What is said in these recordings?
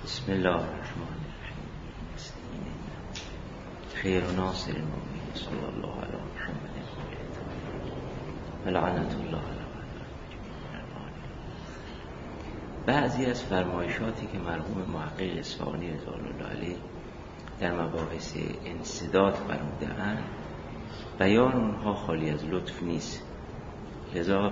بسم الله الرحمن الرحیم. خیر و ناصر المؤمنین صلی الله علی محمد و لعنت الله علی بعضی از فرمایشاتی که مرحوم محقق اصفهانی رضوان الله علیه در مباحث انسداد فرموده‌اند، بیان اونها خالی از لطف نیست. لذا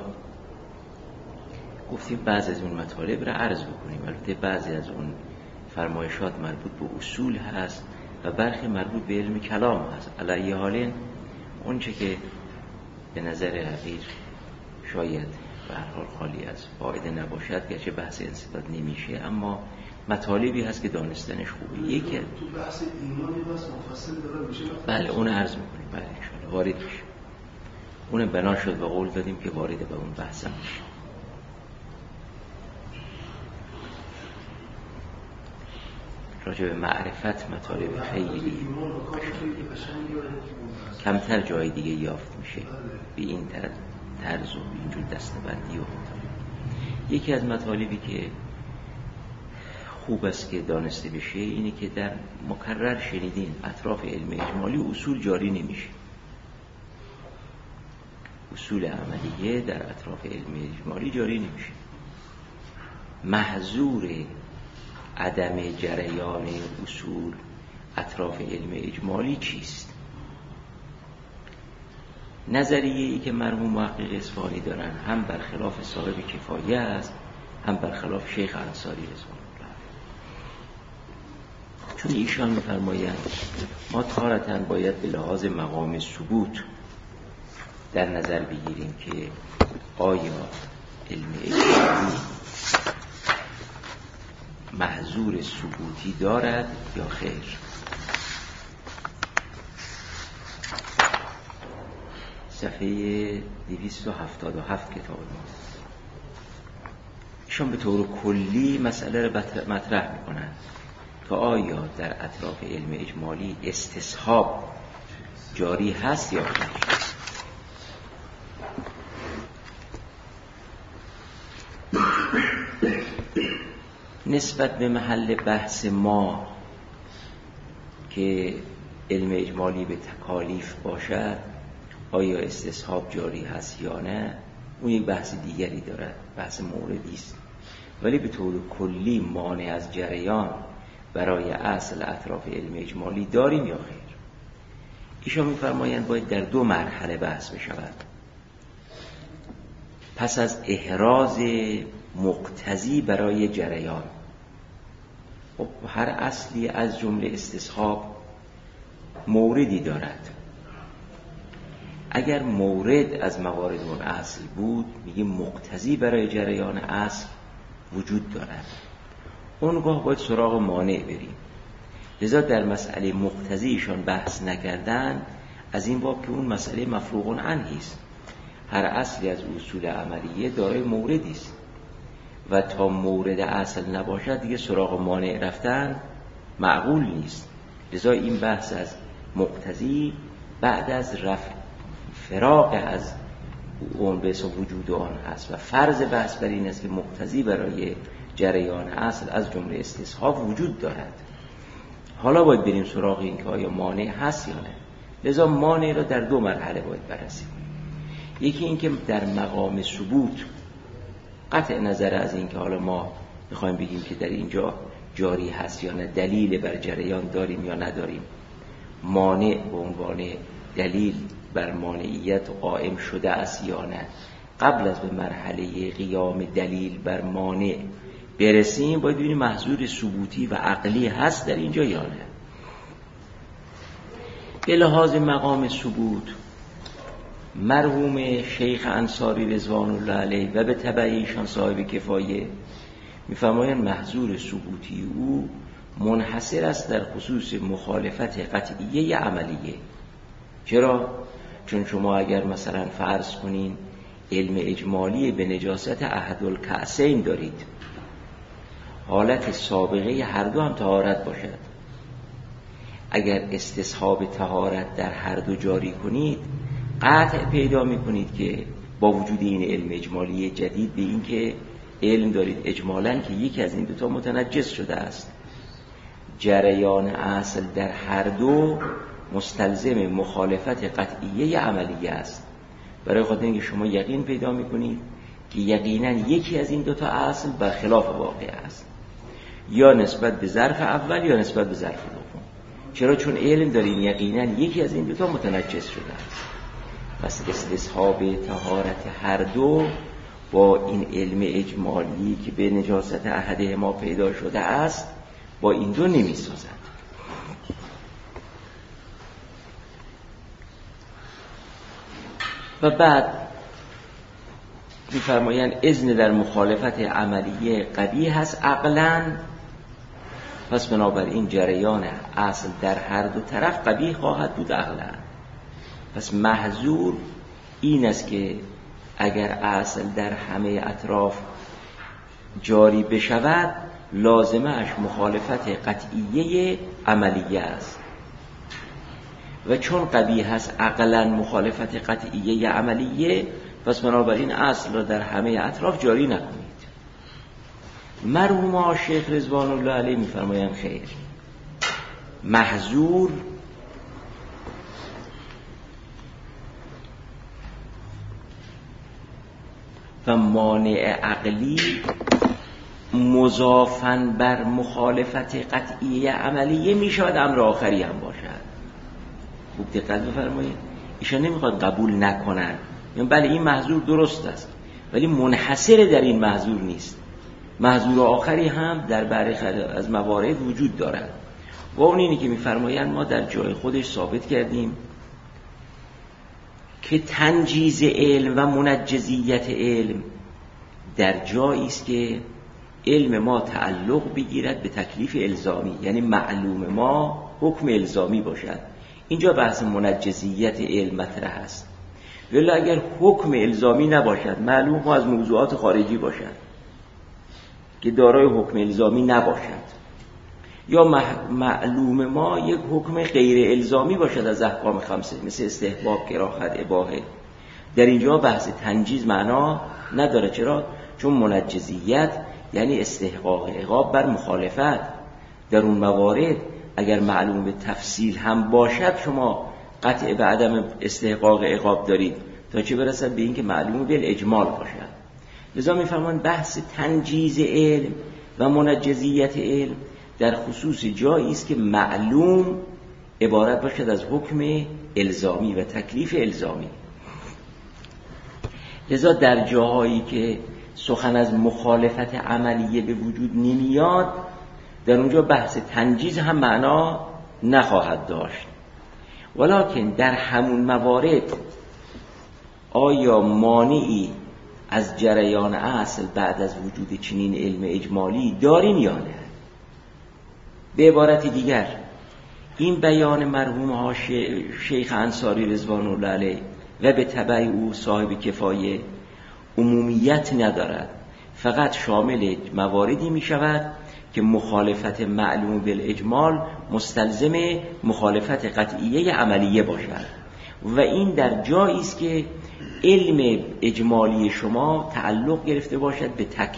گفتیم بعضی از اون مطالب را عرض بکنیم. البته بعضی از اون فرمایشات مربوط به اصول هست و برخی مربوط به علم کلام هست. علی حال اون چه که به نظر حقیر شاید به هر حال خالی از فایده نباشد، گرچه بحث انسداد نمیشه، اما مطالبی هست که دانستنش خوبه. یکی تو بحث ایمانی بس مفصل داره میشه. بله اون عرض میکنیم. بله ان شاء الله وارد میشه. اون بنا شد و قول دادیم که وارد به اون بحث میشه. راجع به معرفت مطالب خیلی کمتر جای دیگه یافت میشه به این طرز و اینجور دستبندی و مطالب. یکی از مطالبی که خوب است که دانسته بشه اینه که در مکرر شنیدین اطراف علم اجمالی اصول جاری نمیشه. اصول عملیه در اطراف علم اجمالی جاری نمیشه. محظور عدم جریان اصول اطراف علم اجمالی چیست؟ نظریه‌ای که مرحوم محقق اصفهانی دارن هم برخلاف صاحب کفایه است، هم برخلاف شیخ انصاری رضوان الله علیه. چون ایشان می‌فرمایند ما تارتاً باید به لحاظ مقام ثبوت در نظر بگیریم که آیا علم اجمالی محظور ثبوتی دارد یا خیر. صفحه 277 کتاب ماست. ایشان به طور کلی مسئله را مطرح می‌کنند که آیا در اطراف علم اجمالی استصحاب جاری هست یا خیر. نسبت به محل بحث ما که علم اجمالی به تکالیف باشد، آیا استصحاب جاری هست یا نه، اون یک بحث دیگری دارد، بحث موردی است. ولی به طور کلی مانع از جریان برای اصل اطراف علم اجمالی داریم یا خیر. ایشان می‌فرمایند باید در دو مرحله بحث بشود. پس از احراز مقتضی برای جریان، خب هر اصلی از جمله استصحاب موردی دارد. اگر مورد از موارد اون اصل بود، میگه مقتضی برای جریان اصل وجود دارد، اونگاه باید سراغ مانع بریم. لذا در مسئله مقتضیشان بحث نکردن، از این باب که اون مسئله مفروغ عنه است. هر اصلی از اصول عملیه دارای موردی است و تا مورد اصل نباشد دیگه سراغ مانع رفتن معقول نیست. لذا این بحث از مقتضی بعد از فراغ از اون به اسم وجود آن هست و فرض بحث بر این است که مقتضی برای جریان اصل از جمله استصحاب وجود دارد. حالا باید بریم سراغ این که آیا مانع هست یا نه. لذا مانع را در دو مرحله باید بررسی کنیم. یکی این که در مقام ثبوت قطع نظر از این که حالا ما میخوایم بگیم که در اینجا جاری هست یا نه، دلیل بر جریان داریم یا نداریم، مانع به عنوان دلیل بر مانعیت قائم شده است یا نه، قبل از به مرحله قیام دلیل بر مانع برسیم باید ببینیم محظور ثبوتی و عقلی هست در اینجا یا نه. به لحاظ مقام ثبوت مرحوم شیخ انصاری رضوان الله علیه و به تبع ایشان صاحب کفایه می‌فرمایند محظور ثبوتی او منحصر است در خصوص مخالفت قطعیه عملیه. چرا؟ چون شما اگر مثلا فرض کنین علم اجمالی به نجاست احدالکأسین دارید، حالت سابقه هر دو هم طهارت باشد، اگر استصحاب طهارت در هر دو جاری کنید، قطع پیدا میکنید که با وجود این علم اجمالی جدید به این که علم دارید اجمالاً که یکی از این دوتا متنجس شده است، جریان اصل در هر دو مستلزم مخالفت قطعیه عملیه است. برای خاطر اینکه شما یقین پیدا میکنید که یقینا یکی از این دوتا اصل برخلاف واقع است، یا نسبت به ظرف اول یا نسبت به ظرف دوم. چرا؟ چون علم دارین یقینا یکی از این دوتا متنجس شده است. پس استصحاب طهارت هر دو با این علم اجمالی که به نجاست احدهما پیدا شده است با این دو نمی سازد. و بعد می‌فرمایند اذن در مخالفت عملیه قبیح هست عقلاً، پس بنابراین جریان اصل در هر دو طرف قبیح خواهد بود عقلاً. پس محظور این است که اگر اصل در همه اطراف جاری بشود لازمه اش مخالفت قطعیه عملیه است، و چون قبیح هست عقلاً مخالفت قطعیه عملیه، پس بنابراین اصل را در همه اطراف جاری نکنید. مرحوم شیخ رضوان الله علیه می‌فرمایند خیر، محظور و مانع عقلی مضافاً بر مخالفت قطعیه عملیه میشود امر آخری هم باشد. خوب دقت بفرمایید، ایشان نمیخواد قبول نکنن، یعنی بله این محظور درست است ولی منحصر در این محظور نیست، محظور آخری هم در برخی از موارد وجود دارد. و اون اینی که میفرمایند ما در جای خودش ثابت کردیم که تنجیز علم و منجزیت علم در جایی است که علم ما تعلق بگیرد به تکلیف الزامی، یعنی معلوم ما حکم الزامی باشد. اینجا بحث منجزیت علم مطرح است. ولی اگر حکم الزامی نباشد، معلوم ما از موضوعات خارجی باشد که دارای حکم الزامی نباشد، یا معلوم ما یک حکم غیر الزامی باشد از احکام خمسه مثل استحباب، کراهت، اباحه، در اینجا بحث تنجیز معنا نداره. چرا؟ چون منجزیت یعنی استحقاق عقاب بر مخالفت. در اون موارد اگر معلوم به تفصیل هم باشد شما قطع به عدم استحقاق عقاب دارید، تا چه برسد به این که معلوم به اجمال باشد. لذا می‌فرمایند بحث تنجیز علم و منجزیت علم در خصوص جایی است که معلوم عبارت باشد از حکم الزامی و تکلیف الزامی. لذا در جاهایی که سخن از مخالفت عملیه به وجود نمیاد، در اونجا بحث تنجیز هم معنا نخواهد داشت. ولکن در همون موارد آیا مانعی از جریان اصل بعد از وجود چنین علم اجمالی دارین یا نه؟ به عبارت دیگر این بیان مرحوم شیخ انصاری رضوان الله علیه و به تبع او صاحب کفایه عمومیت ندارد، فقط شامل مواردی می شود که مخالفت معلوم بالاجمال مستلزم مخالفت قطعیه عملیه باشد، و این در جایی است که علم اجمالی شما تعلق گرفته باشد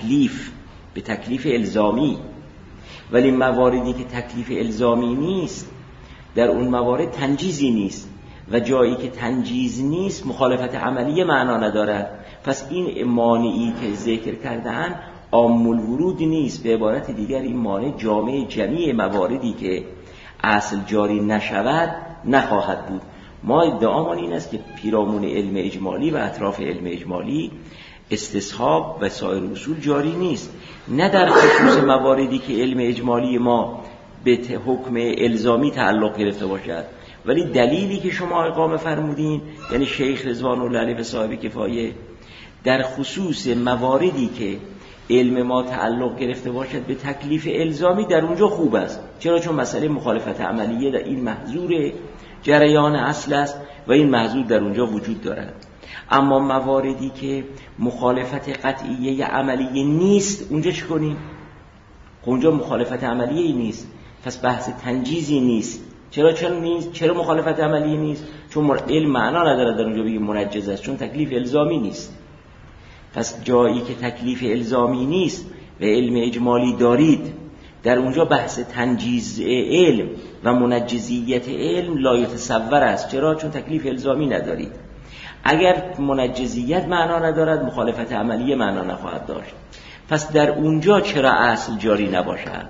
به تکلیف الزامی. ولی مواردی که تکلیف الزامی نیست در اون موارد تنجیزی نیست، و جایی که تنجیز نیست مخالفت عملیه معنا ندارد. پس این مانعی که ذکر کردن عام الورود نیست. به عبارت دیگر این مانع جامع جمیع مواردی که اصل جاری نشود نخواهد بود. ما ادعامان این است که پیرامون علم اجمالی و اطراف علم اجمالی استصحاب و سایر اصول جاری نیست، نه در خصوص مواردی که علم اجمالی ما به حکم الزامی تعلق گرفته باشد. ولی دلیلی که شما اقامه فرمودین، یعنی شیخ رضوان الله علیه و صاحب کفایه، در خصوص مواردی که علم ما تعلق گرفته باشد به تکلیف الزامی، در اونجا خوب است. چرا؟ چون مسئله مخالفت عملیه در این محظور جریان اصل است و این محظور در اونجا وجود دارد. اما مواردی که مخالفت قطعیه عملیه نیست، اونجا چی کنیم؟ اونجا مخالفت عملیه نیست، پس بحث تنجیزی نیست. چرا مخالفت عملیه نیست؟ چون علم معنا نداره در اونجا بگیم منجز است، چون تکلیف الزامی نیست. پس جایی که تکلیف الزامی نیست و علم اجمالی دارید، در اونجا بحث تنجیز علم و منجزیت علم لا یتصور است. چرا؟ چون تکلیف الزامی ندارید. اگر منجزیت معنا ندارد، مخالفت عملی معنا نخواهد داشت. پس در اونجا چرا اصل جاری نباشد؟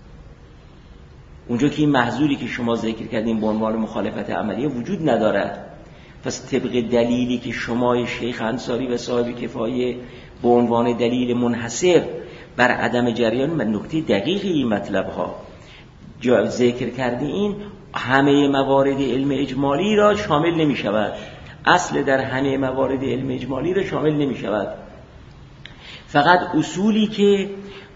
اونجا که این محظوری که شما ذکر کردین به عنوان مخالفت عملی وجود ندارد، پس طبق دلیلی که شما شیخ انصاری و صاحب کفایه به عنوان دلیل منحصر بر عدم جریان و نکته دقیق این مطلب ها ذکر کرده، این همه موارد علم اجمالی را شامل نمی شود. اصل در همه موارد علم اجمالی را شامل نمی شود. فقط اصولی که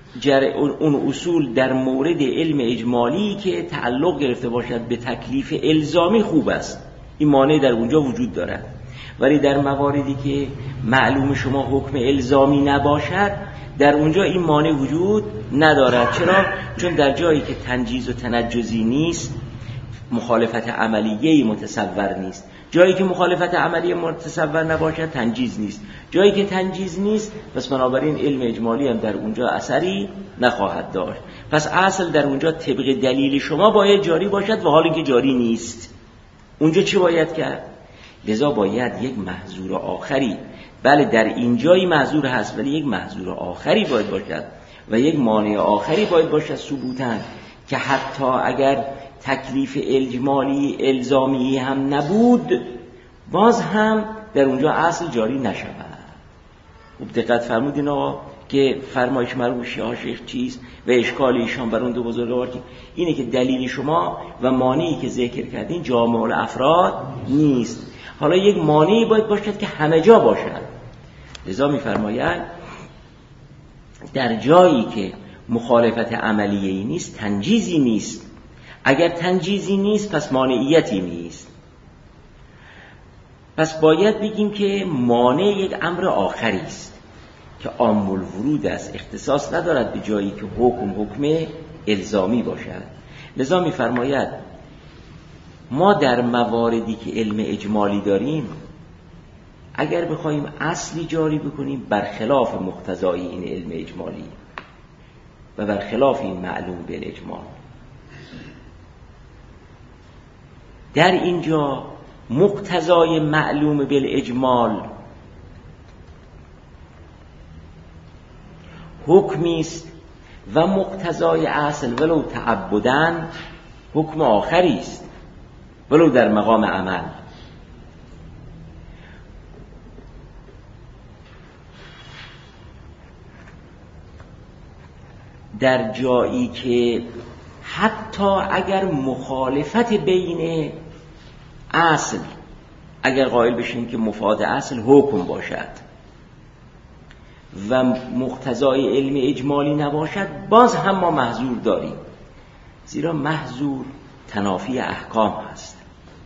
اون اصول در مورد علم اجمالی که تعلق گرفته باشد به تکلیف الزامی خوب است، این مانع در اونجا وجود دارد. ولی در مواردی که معلوم شما حکم الزامی نباشد، در اونجا این مانع وجود ندارد. چرا؟ چون در جایی که تنجیز و تنجزی نیست، مخالفت عملیه متصور نیست. جایی که مخالفت عملی متصور نباشد، تنجیز نیست. جایی که تنجیز نیست، پس بنابراین علم اجمالی هم در اونجا اثری نخواهد داشت. پس اصل در اونجا طبق دلیل شما باید جاری باشد و حالی که جاری نیست، اونجا چی باید کرد؟ لذا باید یک محظور آخری، بله در اینجایی محظور هست، ولی یک محظور آخری باید باشد و یک مانع آخری باید باشد ثبوتاً، که حتی اگر تکلیف اجمالی الزامی هم نبود، باز هم در اونجا اصل جاری نشود. خوب دقت فرمودین آقا که فرمایش مرحوم ها شیخ چیست و اشکال ایشان بر اون دو بزرگوار اینه که دلیل شما و مانعی که ذکر کردین جامع الافراد نیست. حالا یک مانعی باید باشد که همه جا باشد. لذا می‌فرمایند در جایی که مخالفت عملیه‌ای نیست، تنجیزی نیست. اگر تنجیزی نیست، پس مانعیتی نیست. پس باید بگیم که مانع یک امر آخری است که عام الورود است، اختصاص ندارد به جایی که حکم الزامی باشد. لذا می‌فرماید ما در مواردی که علم اجمالی داریم، اگر بخوایم اصلی جاری بکنیم برخلاف مقتضای این علم اجمالی و برخلاف این معلوم بالاجمال، در اینجا مقتضای معلوم بالاجمال حکمی است و مقتضای اصل ولو تعبدن حکم آخری است، ولو در مقام عمل. در جایی که حتی اگر مخالفت بین اصل، اگر قائل بشیم که مفاد اصل حکم باشد و مقتضای علم اجمالی نباشد، باز هم ما محظور داریم، زیرا محظور تنافی احکام هست.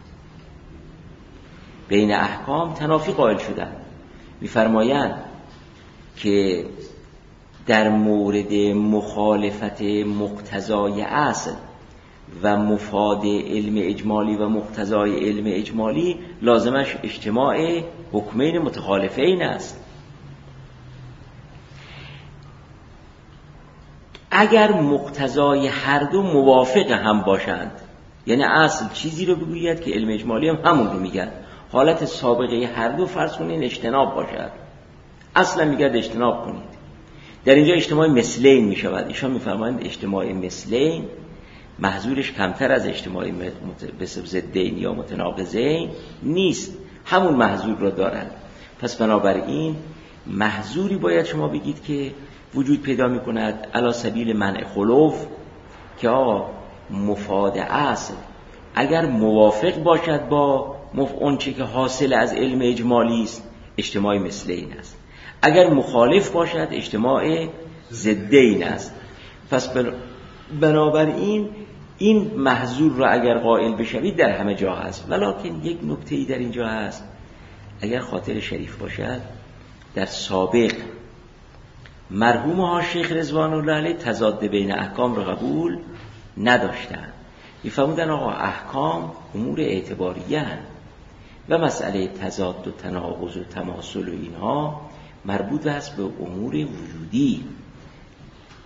بین احکام تنافی قائل شدن. می‌فرمایند که در مورد مخالفت مقتضای اصل و مفاد علم اجمالی و مقتضای علم اجمالی لازمش اجتماع حکمین متخالفین است. اگر مقتضای هر دو موافق هم باشند، یعنی اصل چیزی رو بگوید که علم اجمالی هم همون رو میگن، حالت سابقه هر دو فرض کنین اجتناب باشد، اصلا میگه اجتناب کنید، در اینجا اجتماع مثلین میشود. ایشان میفرمایند اجتماع مثلین محظورش کمتر از اجتماع ضدین یا متناقضین نیست، همون محظور رو دارند. پس بنابراین محظوری باید شما بگید که وجود پیدا میکند علی سبیل منع خلوف، که آقا مفاد اصل اگر موافق باشد با اون چه که حاصل از علم اجمالی است، اجتماع مثلین است. اگر مخالف باشد، اجتماع ضدین است. پس بنابراین این محظور را اگر قائل بشوید در همه جا هست. ولکن یک نکته‌ای در اینجا هست، اگر خاطر شریف باشد، در سابق مرحوم ها شیخ رضوان الله علیه تضاد بین احکام را قبول نداشتند. می‌فرمودن آقا احکام امور اعتباریه هستند و مسئله تضاد و تناقض و تماثل و اینها مربوط است به امور وجودی.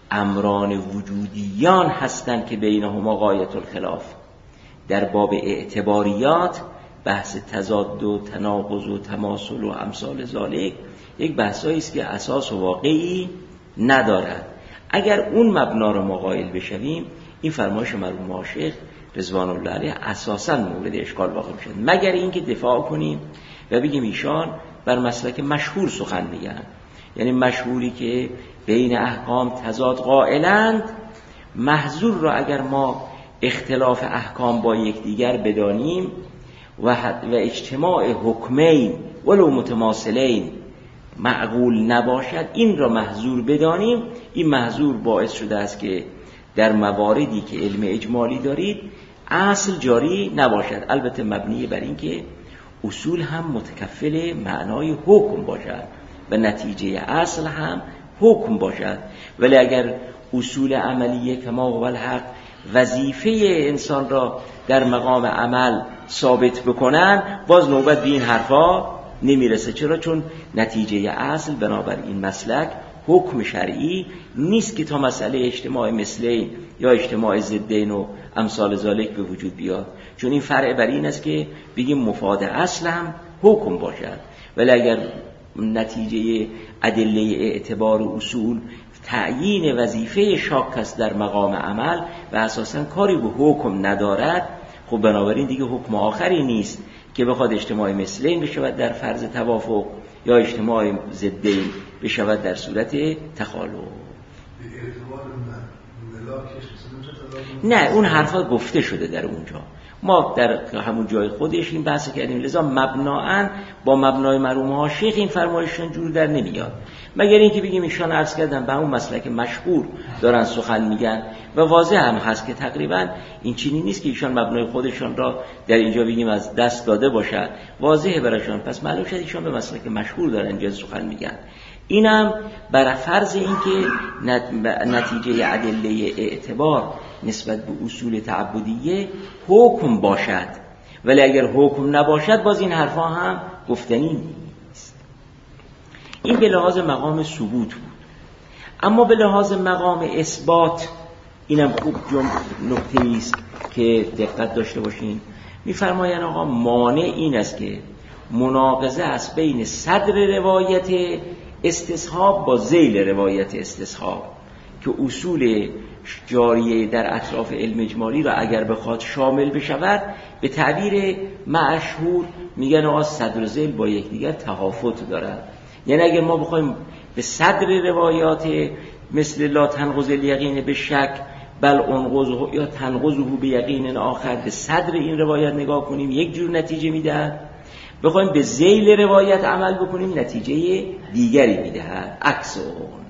امران وجودیان هستند که بینهما غایت الخلاف. در باب اعتباریات بحث تضاد و تناقض و تماثل و امثال ذالک یک بحثایی است که اساس و واقعی ندارد. اگر اون مبنا رو ما قائل بشویم، این فرمایش مرحوم ماشیخ رضوان الله علیه اساساً مورد اشکال واقع میشه، مگر اینکه دفاع کنیم و بگیم ایشان بر مسلک مشهور سخن میگن، یعنی مشهوری که بین احکام تضاد قائلند. محظور را اگر ما اختلاف احکام با یکدیگر بدانیم و اجتماع حکمین ولو متماثلین معقول نباشد، این را محظور بدانیم، این محظور باعث شده است که در مواردی که علم اجمالی دارید اصل جاری نباشد، البته مبنی بر این که اصول هم متکفل معنای حکم باشد و نتیجه اصل هم حکم باشد. ولی اگر اصول عملیه کما هو الحق وظیفه انسان را در مقام عمل ثابت بکنن، باز نوبت به این حرفا نمیرسه. چرا؟ چون نتیجه اصل بنابر این مسلک حکم شرعی نیست که تا مسئله اجتماع مثلین یا اجتماع ضدین و امثال ذالک به وجود بیاد، چون این فرع بر این است که بگیم مفاد اصل هم حکم باشد. ولی اگر نتیجه ادله اعتبار و اصول تعیین وظیفه شاک است در مقام عمل و اساساً کاری به حکم ندارد، خب بنابراین دیگه حکم آخری نیست که بخواد اجتماع مثلین بشود در فرض توافق یا اجتماع ضدین بشود در صورت تخالف. نه، اون حرفا گفته شده در اونجا، ما در همون جای خودش این بحث کردیم، لذا مبناً با مبنای مرحوم ماشیخ این فرمایششون جور در نمیاد، مگر اینکه بگیم ایشان عرض کردن به اون مسلک مشهور دارن سخن میگن و واضح هم هست که تقریبا این چینی نیست که ایشان مبنای خودشان را در اینجا بگیم از دست داده باشد، واضحه براشون، پس معلوم شد ایشان به مسلک مشهور دارن اینجا سخن میگن. اینم بر فرض اینکه نتیجه ادله اعتبار نسبت به اصول تعبدیه حکم باشد، ولی اگر حکم نباشد باز این حرفا هم گفتنی نیست. این به لحاظ مقام ثبوت بود. اما به لحاظ مقام اثبات اینم خوب نکته است که دقت داشته باشین. میفرمایند آقا مانع این است که مناقضه است بین صدر روایت استصحاب با ذیل روایت استصحاب، که اصول جاریه در اطراف علم اجمالی را اگر بخواد شامل بشود، به تعبیر مشهور میگن آقا صدر و ذیل با یکدیگر تهافت دارند. یعنی اگر ما بخوایم به صدر روایات مثل لا تنقض الیقین به شک بل انقضه یا تنقضه به یقین آخر، به صدر این روایت نگاه کنیم یک جور نتیجه میدهد، بخوایم به ذیل روایت عمل بکنیم نتیجه دیگری میدهد، عکس اون.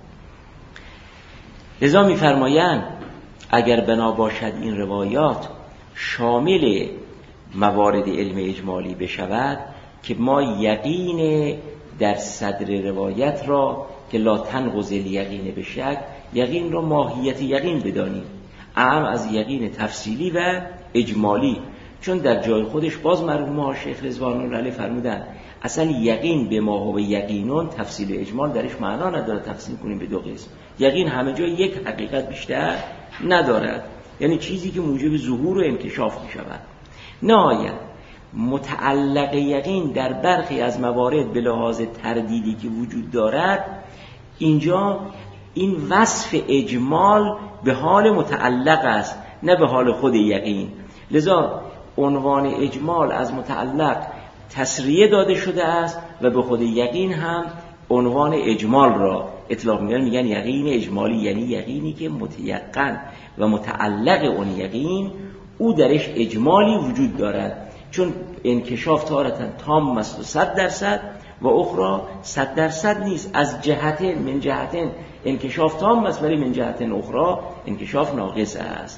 لذا میفرمایند اگر بنا باشد این روایات شامل موارد علم اجمالی بشود که ما یقین در صدر روایت را که لا تنقض الیقین به شک، یقین را ماهیت یقین بدانیم، اعم از یقین تفصیلی و اجمالی، چون در جای خودش باز مرحوم شیخ رضوان الله علیه فرمودن اصلا یقین به ما هو یقینون تفصیل اجمال درش معنا نداره تقسیم کنیم به دو قسم. یقین همه جای یک حقیقت بیشتر ندارد، یعنی چیزی که موجب ظهور و انکشاف می شود. نهایت متعلق یقین در برخی از موارد به لحاظ تردیدی که وجود دارد، اینجا این وصف اجمال به حال متعلق است نه به حال خود یقین. لذا عنوان اجمال از متعلق تسریه داده شده است و به خود یقین هم عنوان اجمال را اطلاق میدن، میگن یقین اجمالی، یعنی یقینی که متیقن و متعلق اون یقین او درش اجمالی وجود دارد، چون انکشاف تارتاً تام است و 100% و اخرى 100% نیست، از جهتین من جهتین انکشاف تام است ولی من جهتین اخرى انکشاف ناقص است.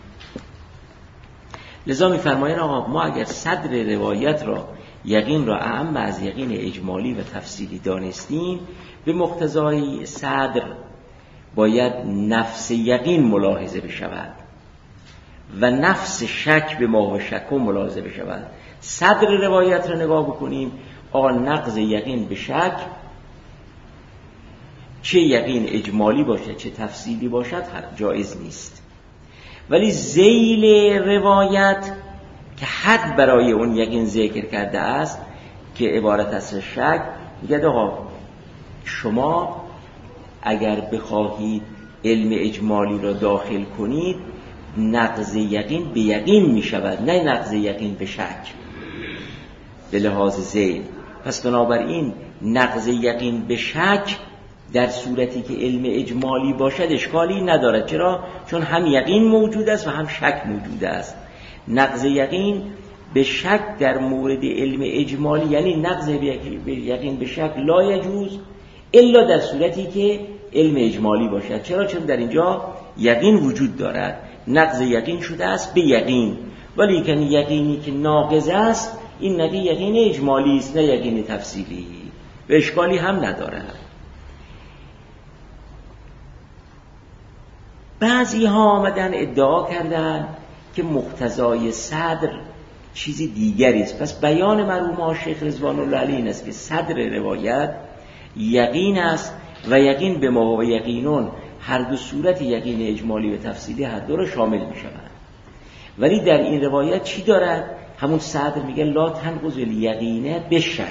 لذا می‌فرمایند آقا ما اگر صدر روایت را یقین را اعم از یقین اجمالی و تفصیلی دانستیم، به مقتضای صدر باید نفس یقین ملاحظه بشود و نفس شک به ما و شک ملاحظه بشود. صدر روایت را نگاه بکنیم، آقا نقض یقین به شک چه یقین اجمالی باشد چه تفصیلی باشد جایز نیست. ولی ذیل روایت که حد برای اون یقین ذکر کرده است که عبارت از شک، میگه آقا شما اگر بخواهید علم اجمالی را داخل کنید نقض یقین به یقین می شود، نه نقض یقین به شک به لحاظ ذیل. پس بنابراین نقض یقین به شک در صورتی که علم اجمالی باشد اشکالی ندارد. چرا؟ چون هم یقین موجود است و هم شک موجود است. نقض یقین به شک در مورد علم اجمالی، یعنی نقض یقین به شک لا یجوز الا در صورتی که علم اجمالی باشد. چرا؟ چون در اینجا یقین وجود دارد، نقض یقین شده است به یقین، ولی که یقینی که ناقض است این یقین اجمالی است نه یقین تفصیلی و اشکالی هم ندارد. بعضی ها آمدن ادعا کردن که مقتضای صدر چیزی دیگری است. پس بیان مرحوم شیخ رضوان الله علیه این است که صدر روایت یقین است و یقین به ما و یقینون هر دو صورت یقین اجمالی و تفصیلی هر دو را شامل می شود. ولی در این روایت چی دارد؟ همون صدر میگه لا تنقض الیقین به شک.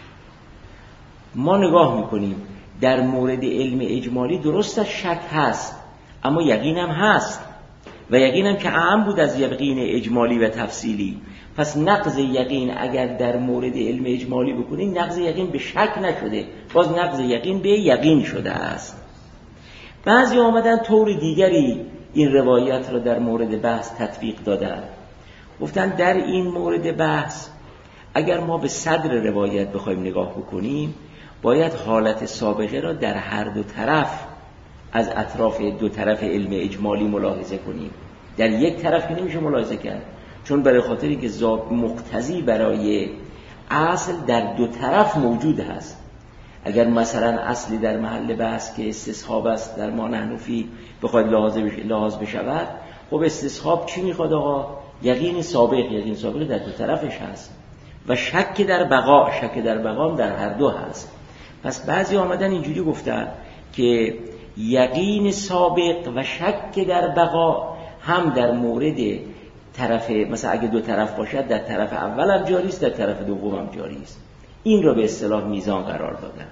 ما نگاه میکنیم در مورد علم اجمالی درست شک هست اما یقین هم هست و یقین هم که اعم بود از یقین اجمالی و تفصیلی. پس نقض یقین اگر در مورد علم اجمالی بکنید نقض یقین به شک نشده، باز نقض یقین به یقین شده است. بعضی آمدن طور دیگری این روایت را در مورد بحث تطبیق دادن. گفتن در این مورد بحث اگر ما به صدر روایت بخوایم نگاه بکنیم باید حالت سابقه را در هر دو طرف از اطراف دو طرف علم اجمالی ملاحظه کنیم. در یک طرف که نمیشه ملاحظه کرد، چون برای خاطری که مقتضی برای اصل در دو طرف موجود هست. اگر مثلا اصلی در محل بحث که استصحاب است در ما نحنفی بخواید لحاظ بشود، خب استصحاب چی میخواد آقا؟ یقین سابق در دو طرفش هست و شک در بقا در هر دو هست. پس بعضی آمدن اینجوری گفتن که یقین سابق و شک در بقا هم در مورد طرف، مثلا اگه دو طرف باشد در طرف اول هم جاری است در طرف دوم هم جاری است. این را به اصطلاح میزان قرار دادن.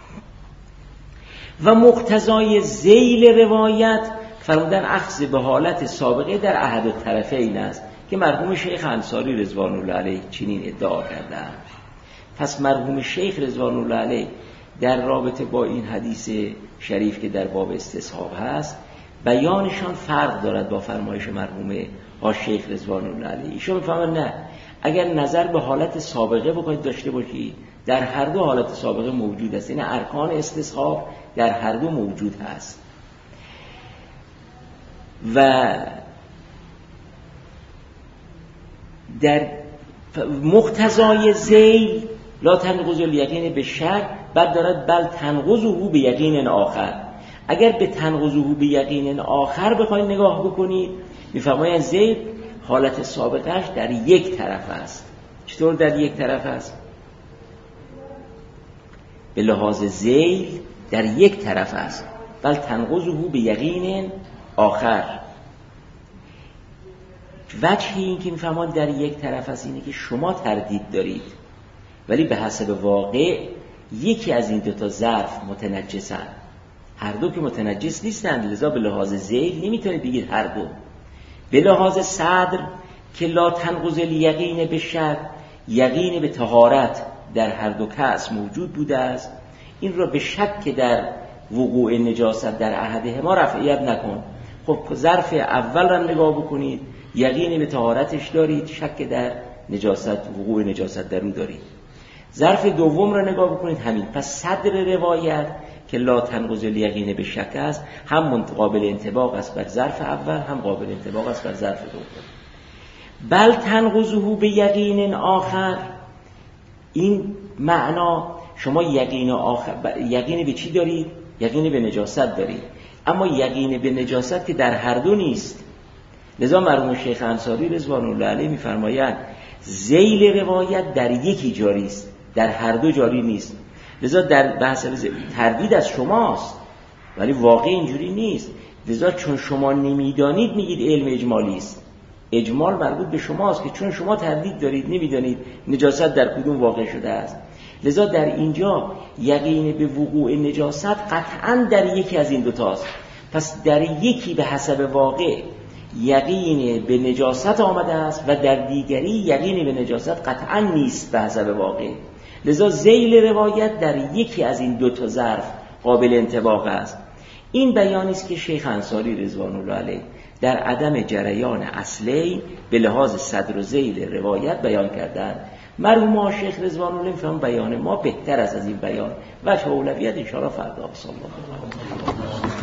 و مقتضای ذیل روایت فرمودن اخذ به حالت سابقه در احد الطرفین است که مرحوم شیخ انصاری رضوان الله علیه چنین ادعا کردند. پس مرحوم شیخ رضوان الله علیه در رابطه با این حدیث شریف که در باب استصحاب هست بیانشان فرق دارد با فرمایش مرحوم شیخ رضوان الله علیه. ایشون میفهمن نه، اگر نظر به حالت سابقه بخواید داشته باشید در هر دو حالت سابقه موجود است، این ارکان استصحاب در هر دو موجود هست. و در مقتضای ذیل لا تنقض الیقین به شک بعد دارد بل تنقضه به یقین آخر. اگر به تنقضه به یقین آخر بخواید نگاه بکنید میفرمایند ذیل حالت سابقش در یک طرف است. چطور در یک طرف است؟ به لحاظ ذیل در یک طرف است. بل تنقضه به یقین آخر. وجهی این که میفهمند در یک طرف است اینه که شما تردید دارید ولی به حسب واقع یکی از این دوتا ظرف متنجسن، هر دو که متنجس نیستند، لذا به لحاظ ذیل نمیتونید بگید هر دو. به لحاظ صدر که لا تنقض الیقین به شک، یقین به طهارت در هر دو کس موجود بوده است، این را به شک در وقوع نجاست در احدهما رفعیت نکن. خب ظرف اول را نگاه بکنید، یقین به طهارتش دارید، شک در نجاست، وقوع نجاست در اون دارید. ظرف دوم را نگاه بکنید همین. پس صدر روایت که لا تنقض الیقین به شک است هم قابل انطباق است بر ظرف اول هم قابل انطباق است بر ظرف دوم. بل تنقضه به یقین آخر، این معنا شما یقین به چی دارید؟ یقین به نجاست دارید، اما یقین به نجاست که در هر دو نیست. لذا مرحوم شیخ انصاری رضوان الله علیه می‌فرمایند ذیل روایت در یکی جاری است، در هر دو جاری نیست. لذا در بحث تردید از شماست ولی واقع اینجوری نیست. لذا چون شما نمیدانید میگید علم اجمالی است. اجمال مربوط به شماست که چون شما تردید دارید، نمیدانید نجاست در کدوم واقع شده است. لذا در اینجا یقین به وقوع نجاست قطعاً در یکی از این دوتاست. پس در یکی به حسب واقع یقین به نجاست آمده است و در دیگری یقین به نجاست قطعاً نیست به حسب واقع. لذا ذیل روایت در یکی از این دوتا ظرف قابل انطباق است. این بیانی است که شیخ انصاری رضوان الله علیه در عدم جریان اصلی به لحاظ صدر و ذیل روایت بیان کردند. مرحوم شیخ رضوان الله فهم بیان ما بهتر از این بیان و اولویت ان شاء الله فردا. صلی الله علیه و